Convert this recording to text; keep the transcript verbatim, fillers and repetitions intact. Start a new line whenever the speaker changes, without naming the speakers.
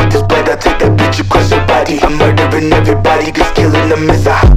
with this blood, I'll take that bitch across your body. I'm murdering everybody, just killing them is a